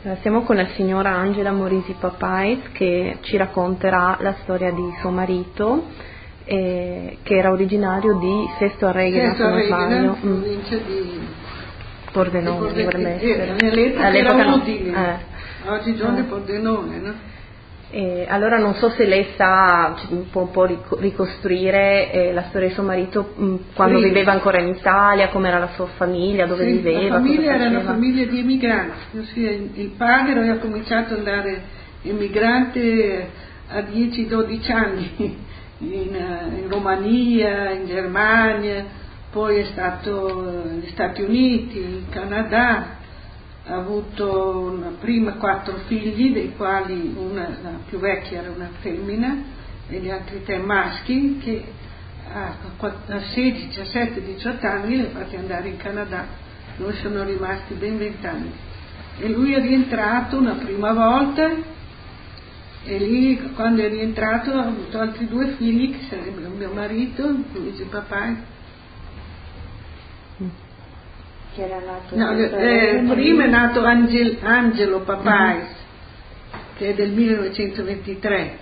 Siamo con la signora Angela Morisi Papais che ci racconterà la storia di suo marito, che era originario di Sesto Arreghina, se non sbaglio. Provincia di Pordenone dovrebbe essere. Nell'epoca era Udine, oggigiorno Pordenone, no? Allora non so se lei sa, può un po' ricostruire la storia di suo marito quando viveva ancora in Italia, com'era la sua famiglia, dove viveva. La famiglia era una famiglia di emigranti, ossia il padre aveva cominciato ad andare emigrante a 10-12 anni in Romania, in Germania, poi è stato negli Stati Uniti, in Canada. Ha avuto prima 4 figli, dei quali la più vecchia era una femmina e gli altri 3 maschi, che a 16, 17, 18 anni li ha fatti andare in Canada, dove sono rimasti ben 20 anni. E lui è rientrato una prima volta e lì, quando è rientrato, ha avuto altri 2 figli, che sarebbero mio marito, Luigi Papais. Che era nato prima è nato Angelo Papais, che è del 1923,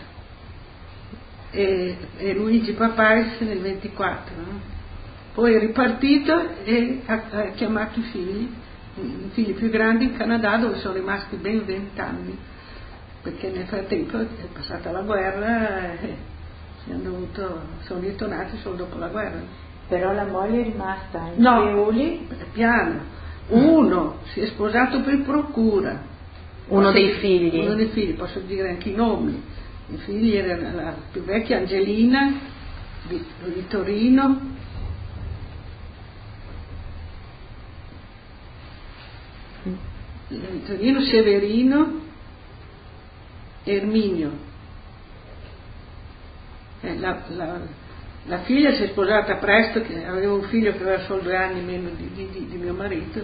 e Luigi Papais nel 24, no? Poi è ripartito e ha chiamato i figli più grandi in Canada, dove sono rimasti ben 20 anni, perché nel frattempo è passata la guerra e sono ritornati solo dopo la guerra. Però la moglie è rimasta in Friuli? Piano. Uno si è sposato per procura. Uno dei figli, posso dire anche i nomi. I figli erano la più vecchia Angelina di Torino, Severino e Erminio. La figlia si è sposata presto, che aveva un figlio che aveva solo 2 anni meno di mio marito,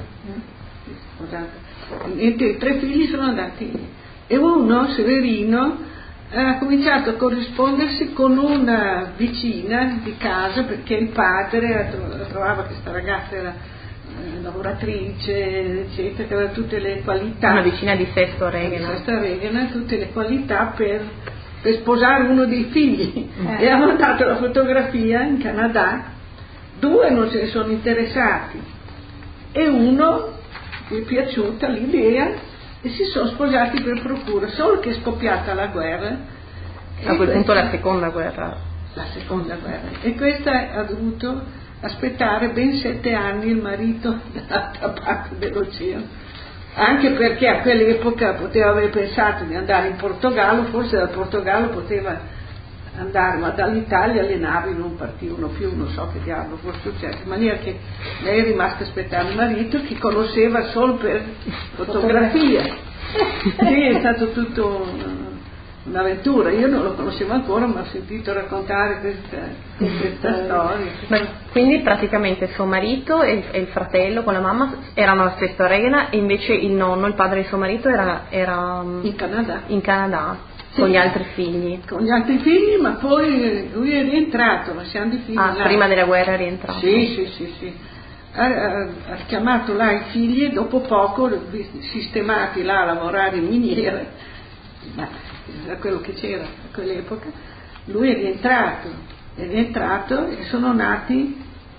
mentre i 3 figli sono andati, e uno, Severino, ha cominciato a corrispondersi con una vicina di casa, perché il padre trovava che questa ragazza era lavoratrice, eccetera, che aveva tutte le qualità. Una vicina di Sesto Arreghina. Tutte le qualità per sposare uno dei figli, e ha mandato la fotografia in Canada. 2 non se ne sono interessati e uno gli è piaciuta l'idea e si sono sposati per procura, solo che è scoppiata la guerra. A quel punto la seconda guerra, e questa ha dovuto aspettare ben 7 anni il marito dall'altra parte dell'oceano, anche perché a quell'epoca poteva aver pensato di andare in Portogallo, forse dal Portogallo poteva andare, ma dall'Italia le navi non partivano più, non so che diavolo fosse successo, in maniera che lei è rimasta a aspettare il marito, che conosceva solo per fotografia. Sì, è stato tutto un'avventura. Io non lo conoscevo ancora, ma ho sentito raccontare questa storia. Quindi praticamente suo marito e il fratello con la mamma erano alla Sesto Arreghina, e invece il nonno, il padre di suo marito, era in Canada sì, con gli altri figli. Con gli altri figli, ma poi lui è rientrato, lasciando i figli là. Prima della guerra è rientrato. Sì. Ha chiamato là i figli e dopo poco, sistemati là a lavorare in miniera, da quello che c'era a quell'epoca, lui è rientrato e sono nati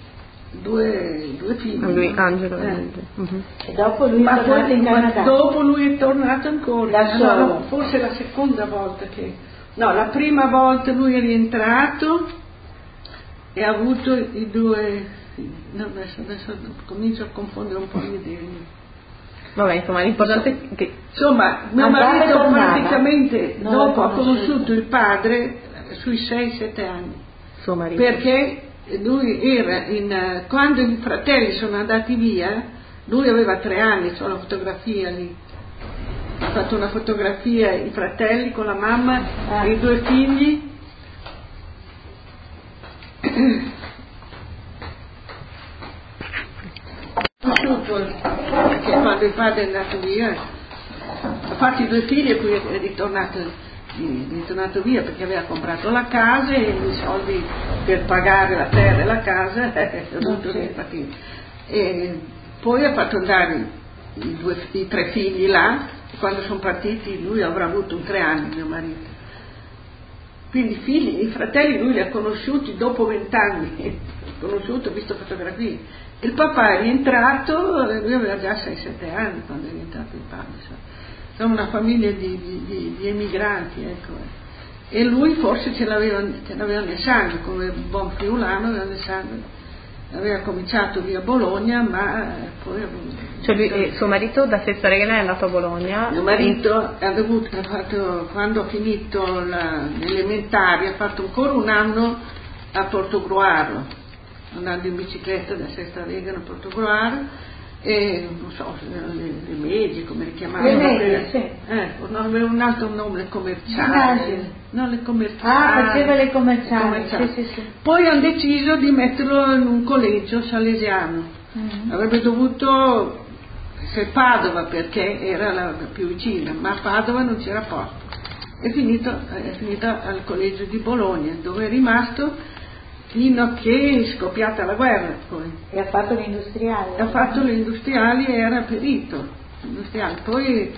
2 figli. Lui, Angelo. E dopo lui è tornato in Canada. Dopo lui è tornato ancora da solo. Forse la seconda volta la prima volta lui è rientrato e ha avuto i 2 figli. Adesso comincio a confondere un po' le idee. Vabbè, insomma, l'importante è che mio marito praticamente dopo ha conosciuto il padre sui 6-7 anni, suo marito, perché lui era quando i fratelli sono andati via, lui aveva 3 anni, c'ho la fotografia lì, ha fatto una fotografia, i fratelli con la mamma e i 2 figli. Perché quando il padre è andato via ha fatto i 2 figli e poi è ritornato via, perché aveva comprato la casa e i soldi per pagare la terra e la casa e poi ha fatto andare i 3 figli là quando sono partiti lui avrà avuto 3 anni, mio marito. Quindi i fratelli lui li ha conosciuti dopo 20 anni, ho visto fotografie. Il papà è rientrato, lui aveva già 6-7 anni quando è rientrato il padre. Siamo una famiglia di emigranti, ecco. E lui forse ce l'aveva nel sangue, come buon friulano aveva nel sangue. Aveva cominciato via Bologna, ma poi suo marito da Sesto Regina è andato a Bologna? Mio marito quando ha finito l'elementare ha fatto ancora un anno a Portogruaro, andando in bicicletta da Sesta Regina a Portogruaro, e non so, le medie come le chiamavano, le medie, sì. No, aveva un altro nome commerciale, no, le commerciali. Faceva le commerciali. Sì. Poi hanno deciso di metterlo in un collegio salesiano. Avrebbe dovuto essere Padova perché era la più vicina, ma a Padova non c'era posto. È finita al collegio di Bologna, dove è rimasto fino a che è scoppiata la guerra poi. E ha fatto l'industriale? Ha fatto l'industriale e era perito industriale. Poi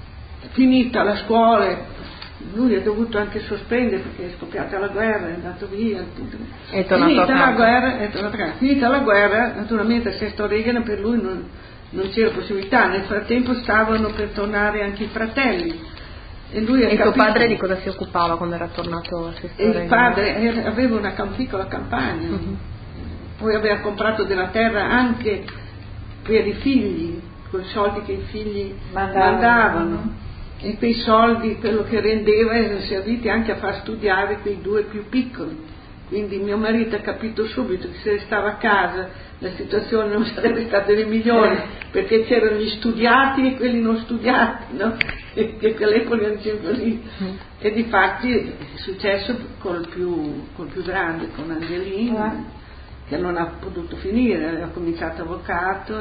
finita la scuola, lui ha dovuto anche sospendere perché è scoppiata la guerra, è andato via. È tornato a casa. Finita la guerra, naturalmente a Sesto Regina per lui non c'era possibilità. Nel frattempo stavano per tornare anche i fratelli. E tuo padre di cosa si occupava quando era tornato a Sesto Regina? Il padre aveva una piccola campagna, poi aveva comprato della terra anche per i figli, con i soldi che i figli mandavano, e quei soldi, quello che rendeva, erano serviti anche a far studiare quei 2 più piccoli. Quindi mio marito ha capito subito che se stava a casa la situazione non sarebbe stata le migliori, perché c'erano gli studiati e quelli non studiati, no? Che all'epoca erano così. E difatti è successo col più grande, con Angelino, che non ha potuto finire, aveva cominciato avvocato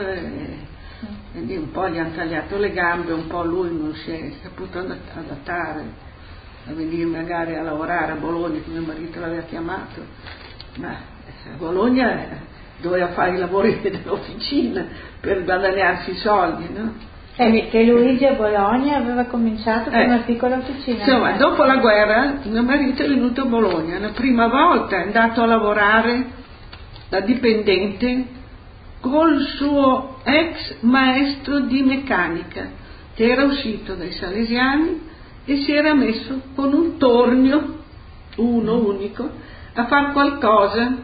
e un po' gli hanno tagliato le gambe, un po' lui non si è saputo adattare a venire magari a lavorare a Bologna, che mio marito l'aveva chiamato, ma a Bologna doveva fare i lavori dell'officina per guadagnarsi i soldi, no? Che Luigi a Bologna aveva cominciato con una piccola officina. Insomma, dopo la guerra mio marito è venuto a Bologna, la prima volta è andato a lavorare da dipendente col suo ex maestro di meccanica, che era uscito dai salesiani e si era messo con un tornio, uno unico, a fare qualcosa,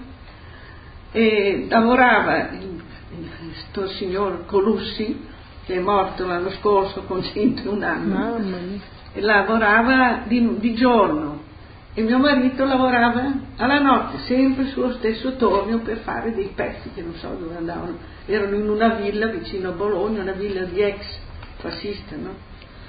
e lavorava questo signor Colussi, che è morto l'anno scorso con 101 anni, e lavorava di giorno e mio marito lavorava alla notte, sempre sullo stesso tornio per fare dei pezzi che non so dove andavano, erano in una villa vicino a Bologna, una villa di ex fascista, no?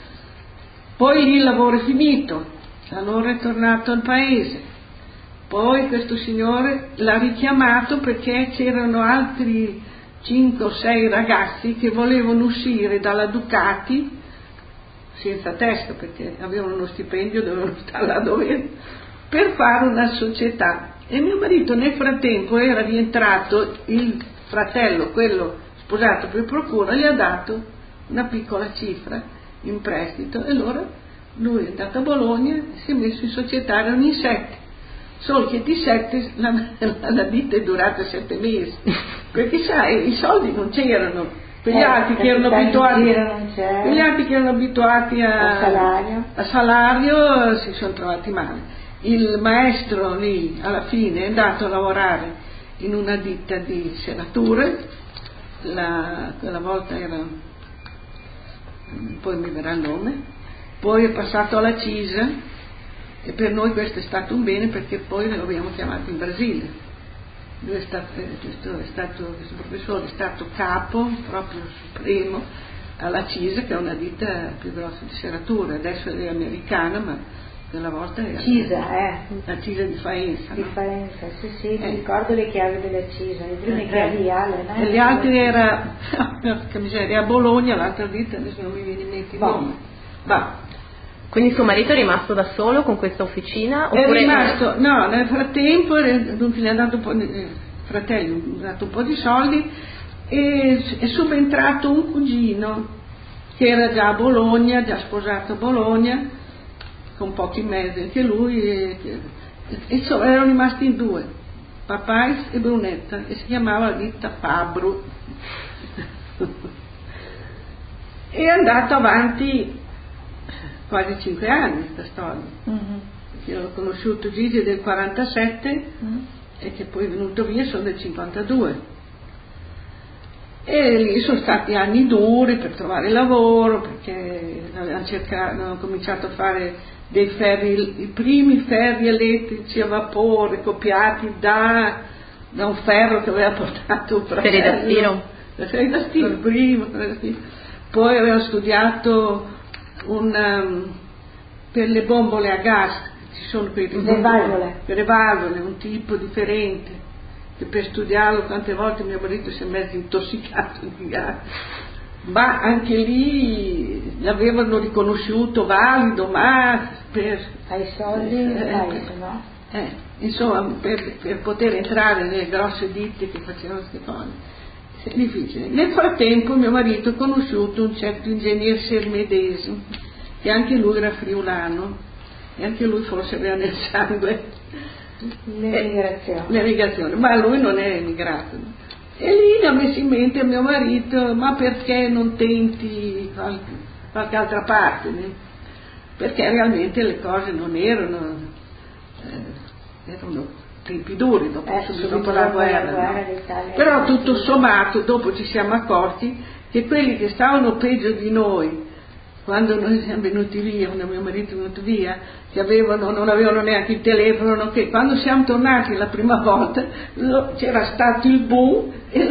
Poi il lavoro è finito, allora è tornato al paese, poi questo signore l'ha richiamato perché c'erano altri 5 o 6 ragazzi che volevano uscire dalla Ducati senza testa, perché avevano uno stipendio, dovevano stare là dove, per fare una società. E mio marito nel frattempo era rientrato, il fratello, quello sposato per procura, gli ha dato una piccola cifra in prestito, e allora lui è andato a Bologna e si è messo in società, erano in 7, solo che di 7 la vita è durata 7 mesi, perché sai, i soldi non c'erano, quegli altri che erano abituati a salario si sono trovati male. Il maestro lì alla fine è andato a lavorare in una ditta di serrature, quella volta era, poi mi verrà il nome, poi è passato alla CISA, e per noi questo è stato un bene perché poi lo abbiamo chiamato in Brasile. Lui questo professore è stato capo proprio supremo alla CISA, che è una ditta più grossa di serrature, adesso è americana, ma quella volta era la CISA di Faenza. Di Faenza, sì, mi ricordo le chiavi della CISA, le prime chiavi di Ale, no? E gli altri era, che miseria, a Bologna, l'altra ditta, adesso non mi viene in mente il nome. Quindi suo marito è rimasto da solo con questa officina? Oppure è rimasto, no, nel frattempo gli ha dato fratello, ha dato un po' di soldi, e è subentrato un cugino che che era già a Bologna, già sposato a Bologna, con pochi mesi anche lui, e insomma erano rimasti in due, Papais e Brunetta, e si chiamava la ditta Fabru. È andato avanti quasi 5 anni questa storia. Io ho conosciuto Gigi del 47 e che poi è venuto via sono del 52. E lì sono stati anni duri per trovare lavoro, perché avevano cominciato a fare dei ferri, i primi ferri elettrici a vapore copiati da un ferro che aveva portato un fratello. Ferri da stiro, prima. Poi aveva studiato per le bombole a gas, ci sono quei per le valvole, un tipo differente, che per studiarlo quante volte mio marito si è mezzo intossicato di gas, ma anche lì l'avevano riconosciuto valido, ma per ai soldi no? Insomma per poter entrare nelle grosse ditte che facevano queste cose è difficile. Nel frattempo mio marito ha conosciuto un certo ingegner Sermedesi, che anche lui era friulano e anche lui forse aveva nel sangue l'emigrazione, ma lui non è emigrato. E lì gli ha messo in mente a mio marito: ma perché non tenti qualche altra parte? Perché realmente le cose non erano tempi duri dopo la guerra, no? Però tutto sommato dopo ci siamo accorti che quelli che stavano peggio di noi quando noi siamo venuti via, quando mio marito è venuto via, che non avevano neanche il telefono, che quando siamo tornati la prima volta c'era stato il boom e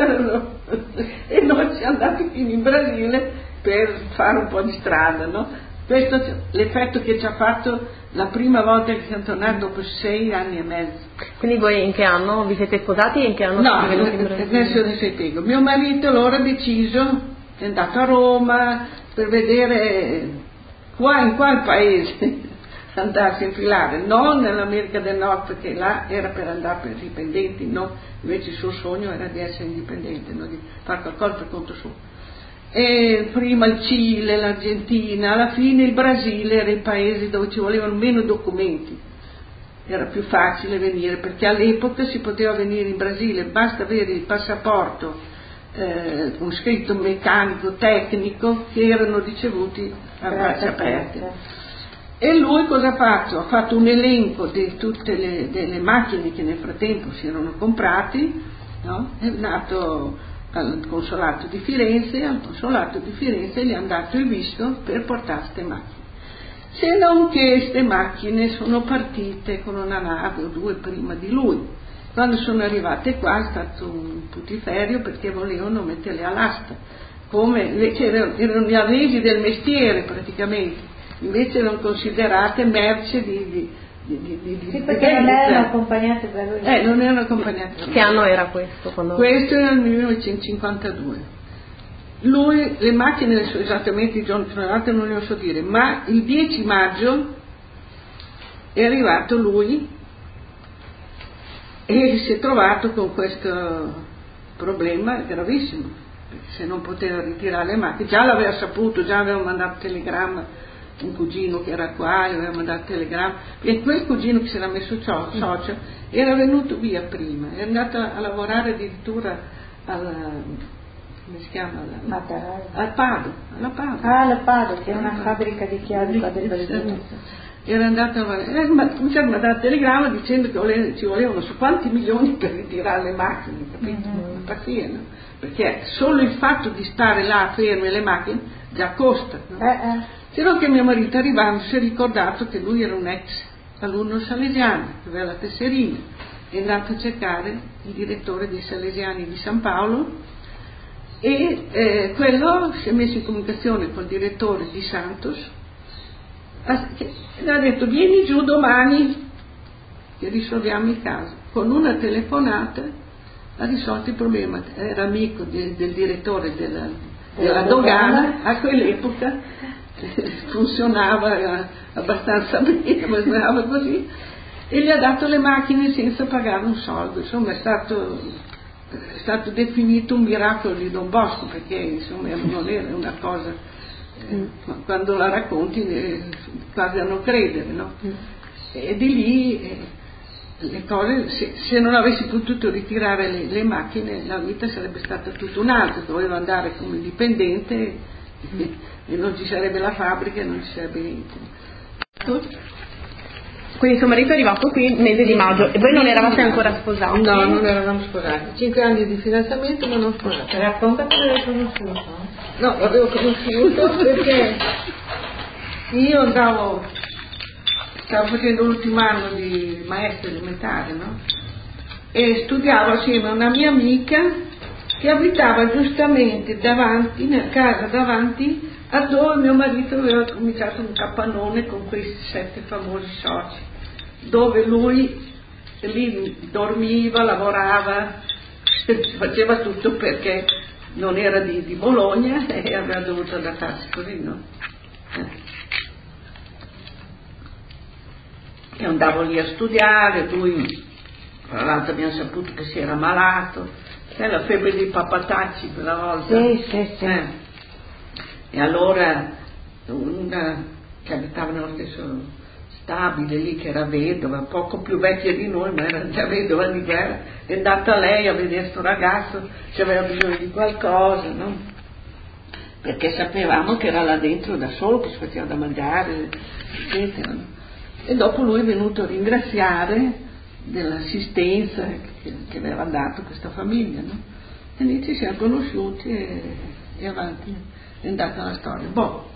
noi siamo andati fino in Brasile per fare un po' di strada, no? Questo è l'effetto che ci ha fatto la prima volta che siamo tornati dopo 6 anni e mezzo. Quindi voi in che anno vi siete sposati e in che anno siete venuti in Brasile? Adesso spiego. Mio marito allora ha deciso, è andato a Roma per vedere in qual paese andarsi a infilare, non nell'America del Nord, perché là era per andare per dipendenti, no? Invece il suo sogno era di essere indipendente, no? Di fare qualcosa per conto suo. E prima il Cile, l'Argentina, alla fine il Brasile era i paesi dove ci volevano meno documenti, era più facile venire, perché all'epoca si poteva venire in Brasile, basta avere il passaporto con scritto meccanico, tecnico, che erano ricevuti a braccia aperte. E lui cosa ha fatto? Ha fatto un elenco di tutte delle macchine che nel frattempo si erano comprati, no? È nato al consolato di Firenze, gli hanno dato il visto per portare queste macchine. Se non che queste macchine sono partite con una nave o due prima di lui. Quando sono arrivate qua è stato un putiferio, perché volevano metterle all'asta, erano gli avesi del mestiere praticamente, invece erano considerate merce sì, perché non erano accompagnate da lui. Non erano accompagnate. Che anno era questo? Questo era nel 1952. Lui, le macchine, esattamente i giorni che sono arrivate non le so dire, ma il 10 maggio è arrivato lui e si è trovato con questo problema gravissimo, perché se non poteva ritirare le macchine, già l'aveva saputo, già aveva mandato telegramma, un cugino che era qua, gli aveva mandato telegramma, e quel cugino che si era messo socio era venuto via prima, è andato a lavorare addirittura come si chiama? Alla Pado. La Pado, che è una fabbrica di chiavi qua del Brasile. Era andato mi ha mandato telegramma dicendo che ci volevano su quanti milioni per ritirare le macchine, capito? Pazzia, no? Perché solo il fatto di stare là ferme le macchine già costa, no? Se no che mio marito arrivando si è ricordato che lui era un ex alunno salesiano, che aveva la tesserina, è andato a cercare il direttore dei Salesiani di San Paolo e quello si è messo in comunicazione col direttore di Santos, che gli ha detto: vieni giù domani che risolviamo il caso. Con una telefonata ha risolto il problema, era amico del direttore della dogana, a quell'epoca funzionava abbastanza bene, ma sembrava così, e gli ha dato le macchine senza pagare un soldo. Insomma è stato definito un miracolo di Don Bosco, perché insomma non era una cosa quando la racconti quasi a non credere, no? E di lì le cose, se non avessi potuto ritirare le macchine, la vita sarebbe stata tutta un'altra, dovevo andare come dipendente e non ci sarebbe la fabbrica e non ci sarebbe niente. Quindi suo marito è arrivato qui il mese di maggio e voi non eravate ancora sposati? No, non eravamo sposati. 5 anni di fidanzamento ma non sposati. Racconta come l'hai conosciuto. No, l'avevo conosciuto perché io stavo facendo l'ultimo anno di maestra elementare, no? E studiavo assieme a una mia amica che abitava giustamente davanti, nella casa davanti, a dove mio marito aveva cominciato un capannone con questi 7 famosi soci, dove lui lì dormiva, lavorava, faceva tutto perché non era di Bologna e aveva dovuto adattarsi così, no? E andavo lì a studiare, lui, tra l'altro abbiamo saputo che si era malato, la febbre dei papatacci quella volta. Sì. E allora una che abitava nello stesso stabile lì, che era vedova, poco più vecchia di noi, ma era già vedova di guerra, è andata lei a vedere sto ragazzo se aveva bisogno di qualcosa, no? Perché sapevamo che era là dentro da solo, che si faceva da mangiare, eccetera, no? E dopo lui è venuto a ringraziare dell'assistenza che aveva dato questa famiglia, no? E lì ci siamo conosciuti e avanti è andata la storia.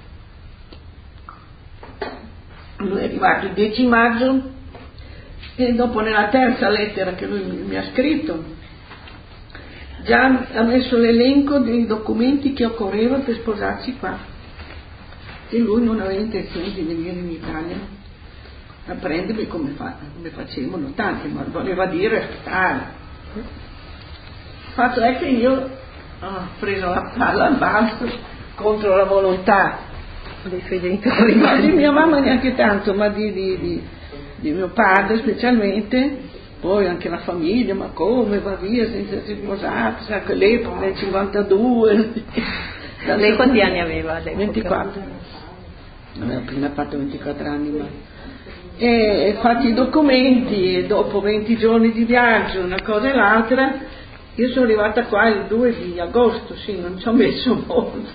Lui è arrivato il 10 maggio e dopo nella terza lettera che lui mi ha scritto già ha messo l'elenco dei documenti che occorreva per sposarsi qua, e lui non aveva intenzione di venire in Italia a prendermi come facevano tanti, ma voleva dire aspettare. Il fatto è che io ho preso la palla al balzo contro la volontà dei suoi genitori, ma di mia mamma neanche tanto, ma di mio padre specialmente, poi anche la famiglia, ma come va via senza essere sposato, sa che l'epoca nel 52. Lei quanti anni aveva all'epoca? 24, aveva appena fatto 24 anni, ma e fatti i documenti e dopo 20 giorni di viaggio, una cosa e l'altra, io sono arrivata qua il 2 di agosto, sì, non ci ho messo molto.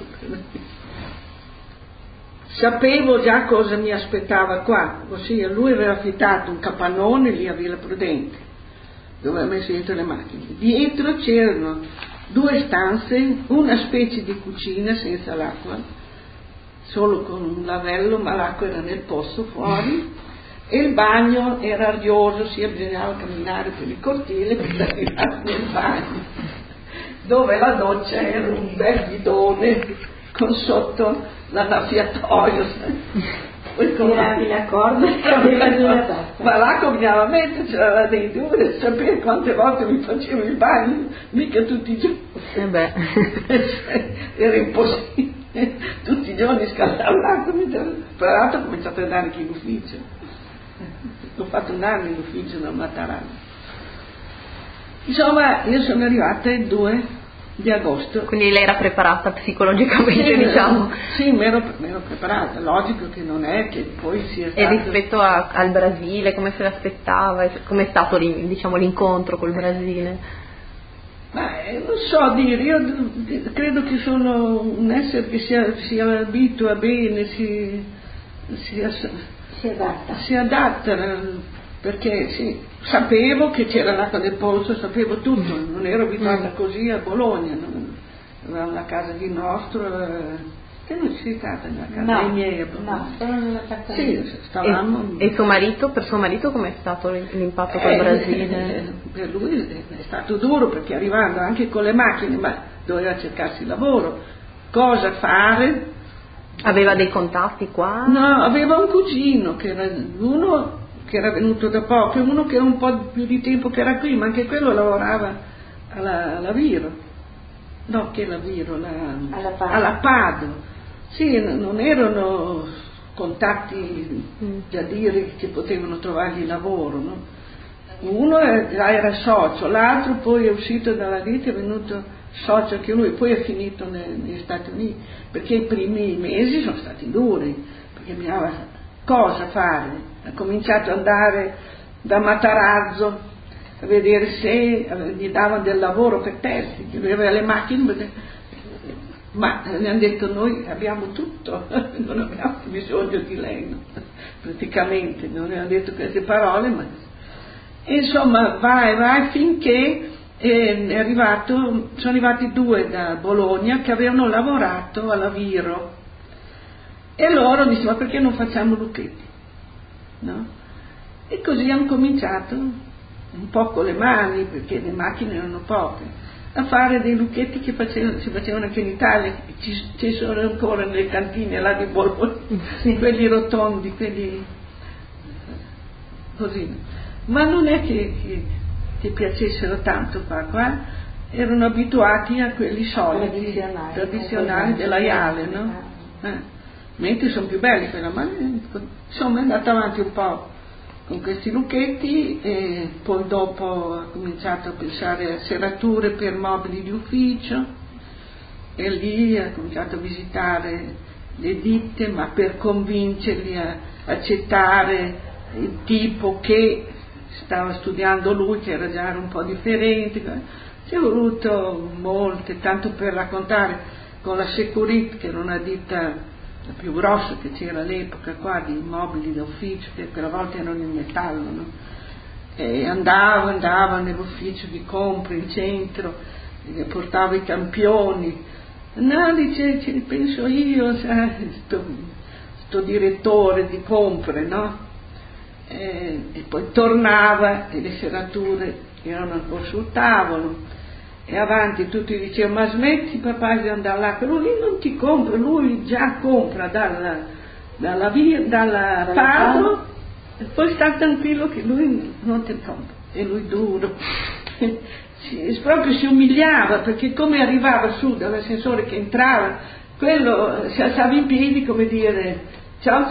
Sapevo già cosa mi aspettava qua, ossia lui aveva affittato un capannone lì a Villa Prudente, dove aveva messo dentro le macchine. Dietro c'erano 2 stanze, una specie di cucina senza l'acqua, solo con un lavello, ma l'acqua era nel pozzo fuori, e il bagno era arioso, bisognava camminare per il cortile per arrivare nel bagno, dove la doccia era un bel bidone con sotto l'annaffiatoio, tiravi la corda e aveva giù la tazza. Ma l'acqua bisognava mettercela là dentro, per sapere quante volte mi facevo il bagno, mica tutti i giorni. Era impossibile, tutti i giorni scaldavo l'acqua, tra l'altro ho cominciato ad andare anche in ufficio. Ho fatto 1 anno in ufficio da Matarano. Insomma, io sono arrivata il 2 di agosto. Quindi lei era preparata psicologicamente, diciamo? Sì, mi ero preparata, logico che non è che poi sia stato... E rispetto al Brasile, come se l'aspettava? Com'è stato l'incontro col Brasile? Ma non so dire, io credo che sono un essere che si abitua bene, si adatta, perché sì, sapevo che c'era l'acqua del pozzo, sapevo tutto, non ero abituata così a Bologna, avevamo una casa di nostro, che non ci sei stata nella casa dei miei a Bologna. No, solo nella casa. Sì, stavamo. E suo marito, per suo marito com'è stato l'impatto col Brasile? Per lui è stato duro, perché arrivando anche con le macchine, ma doveva cercarsi lavoro, cosa fare. Aveva dei contatti qua? No, aveva un cugino che era uno che era venuto da poco e uno che era un po' più di tempo che era qui, ma anche quello lavorava alla Viro. No, che la Viro? Alla Pado. Sì, non erano contatti da dire che potevano trovargli lavoro, no? Uno già era socio, l'altro poi è uscito dalla vita, è venuto socio che lui, poi è finito negli Stati Uniti, perché i primi mesi sono stati duri, perché bisognava cosa fare. Ha cominciato ad andare da Matarazzo a vedere se gli davano del lavoro per terzi, che lui aveva le macchine, ma gli hanno detto noi abbiamo tutto, non abbiamo bisogno di lei, no? Praticamente non gli hanno detto queste parole, ma insomma vai finché sono arrivati 2 da Bologna che avevano lavorato alla Viro, e loro dicevano ma perché non facciamo lucchetti, no? E così hanno cominciato un po' con le mani, perché le macchine erano poche, a fare dei lucchetti che si facevano anche in Italia, ci sono ancora nelle cantine là di Bologna, quelli rotondi, quelli così, ma non è che piacessero tanto qua erano abituati a quelli solidi, tradizionali della Iale, no? Mentre sono più belli quella, ma insomma è andata avanti un po' con questi lucchetti, e poi dopo ha cominciato a pensare a serrature per mobili di ufficio, e lì ha cominciato a visitare le ditte, ma per convincerli a accettare il tipo che stava studiando lui, che era già un po' differente. Ci è voluto molte, tanto per raccontare, con la Securit, che era una ditta la più grossa che c'era all'epoca qua, di mobili da ufficio, che per a volte erano in metallo, no? E andava nell'ufficio di compra in centro, portava i campioni, no, dice, ci penso io, sto direttore di compre, no? E poi tornava e le serrature erano ancora sul tavolo, e avanti tutti dicevano ma smetti papà di andare là, però lui non ti compra, lui già compra dalla Padro, e poi sta tranquillo che lui non ti compra, e lui duro proprio si umiliava, perché come arrivava su dall'ascensore che entrava, quello si alzava in piedi come dire ciao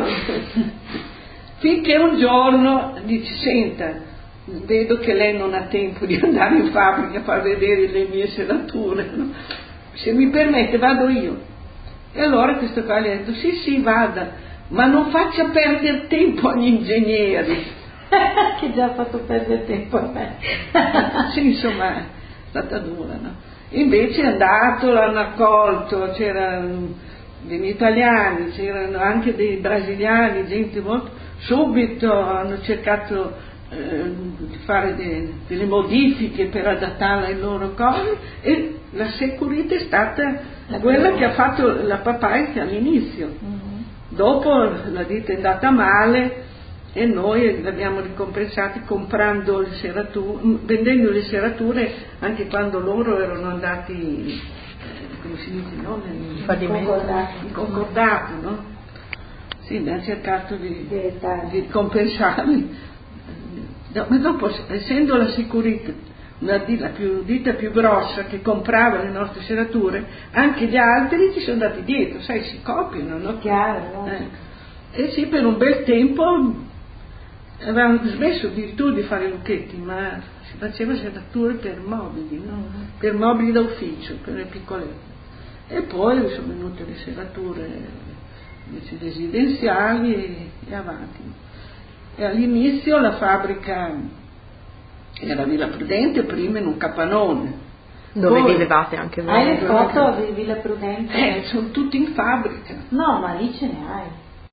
finché un giorno dice senta, vedo che lei non ha tempo di andare in fabbrica a far vedere le mie serrature, no? Se mi permette vado io. E allora questo qua gli ha detto sì vada, ma non faccia perdere tempo agli ingegneri che già ha fatto perdere tempo a me. Sì, insomma è stata dura, no? Invece è andato, l'hanno accolto, c'erano degli italiani, c'erano anche dei brasiliani, gente molto, subito hanno cercato di fare delle modifiche per adattarla ai loro cose, e la Security è stata quella che ha fatto la Papaica all'inizio. Dopo la ditta è andata male e noi l'abbiamo ricompensati comprando le serrature, vendendo le serrature anche quando loro erano andati come si dice, no? In concordato, no? Sì, abbiamo cercato di compensarli. Ma dopo, essendo la Security una ditta più grossa che comprava le nostre serrature, anche gli altri ci sono andati dietro, sai, si copiano, no? Chiaro, no? E sì, per un bel tempo avevamo smesso addirittura di fare lucchetti, ma si faceva serrature per mobili, no? Per mobili da ufficio, per le piccolette. E poi sono venute le serrature invece residenziali e avanti. E all'inizio la fabbrica era Villa Prudente, prima in un capannone. Dove vivevate anche voi? Hai le foto di Villa Prudente? Sono tutti in fabbrica. No, ma lì ce ne hai.